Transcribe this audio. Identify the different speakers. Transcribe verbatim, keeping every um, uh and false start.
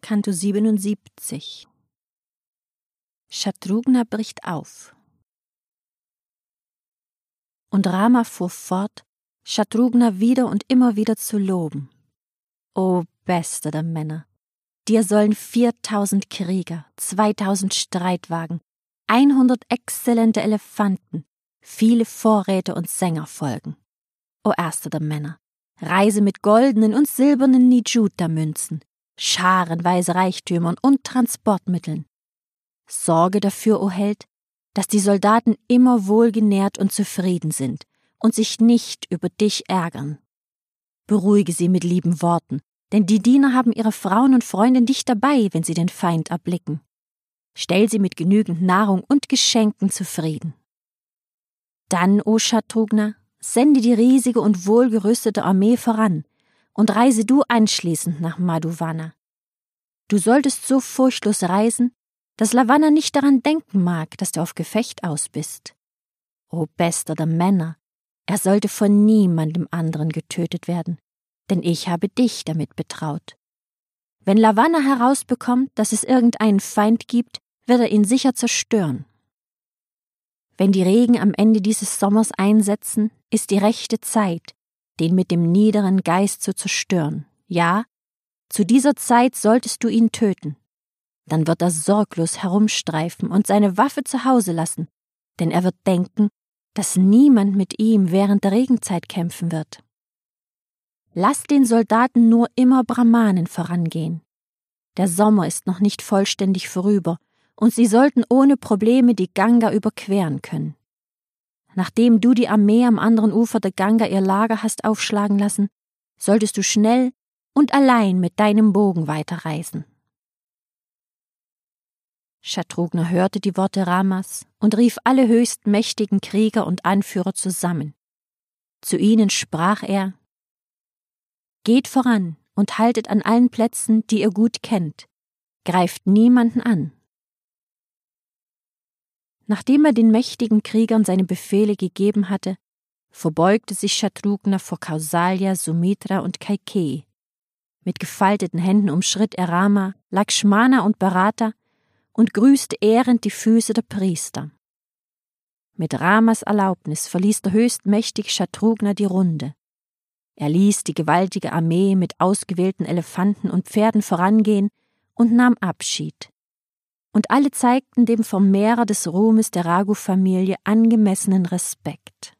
Speaker 1: Kanto siebenundsiebzig. Shatrughna bricht auf. Und Rama fuhr fort, Shatrughna wieder und immer wieder zu loben. O bester der Männer, dir sollen viertausend Krieger, zweitausend Streitwagen, einhundert exzellente Elefanten, viele Vorräte und Sänger folgen. O erster der Männer, reise mit goldenen und silbernen Nijuta-Münzen, scharenweise Reichtümern und Transportmitteln. Sorge dafür, o Held, dass die Soldaten immer wohlgenährt und zufrieden sind und sich nicht über dich ärgern. Beruhige sie mit lieben Worten, denn die Diener haben ihre Frauen und Freunde nicht dabei, wenn sie den Feind erblicken. Stell sie mit genügend Nahrung und Geschenken zufrieden. Dann, o Shatrughna, sende die riesige und wohlgerüstete Armee voran und reise du anschließend nach Madhuvana. Du solltest so furchtlos reisen, dass Lavanna nicht daran denken mag, dass du auf Gefecht aus bist. O bester der Männer, er sollte von niemandem anderen getötet werden, denn ich habe dich damit betraut. Wenn Lavanna herausbekommt, dass es irgendeinen Feind gibt, wird er ihn sicher zerstören. Wenn die Regen am Ende dieses Sommers einsetzen, ist die rechte Zeit, den mit dem niederen Geist zu zerstören. Ja, zu dieser Zeit solltest du ihn töten. Dann wird er sorglos herumstreifen und seine Waffe zu Hause lassen, denn er wird denken, dass niemand mit ihm während der Regenzeit kämpfen wird. Lass den Soldaten nur immer Brahmanen vorangehen. Der Sommer ist noch nicht vollständig vorüber, und sie sollten ohne Probleme die Ganga überqueren können. Nachdem du die Armee am anderen Ufer der Ganga ihr Lager hast aufschlagen lassen, solltest du schnell und allein mit deinem Bogen weiterreisen. Shatrughna hörte die Worte Ramas und rief alle höchst mächtigen Krieger und Anführer zusammen. Zu ihnen sprach er: Geht voran und haltet an allen Plätzen, die ihr gut kennt. Greift niemanden an. Nachdem er den mächtigen Kriegern seine Befehle gegeben hatte, verbeugte sich Shatrughna vor Kausalya, Sumitra und Kaikeyi. Mit gefalteten Händen umschritt er Rama, Lakshmana und Bharata und grüßte ehrend die Füße der Priester. Mit Ramas Erlaubnis verließ der höchstmächtige Shatrughna die Runde. Er ließ die gewaltige Armee mit ausgewählten Elefanten und Pferden vorangehen und nahm Abschied. Und alle zeigten dem Vermehrer des Ruhmes der Raghu-Familie angemessenen Respekt.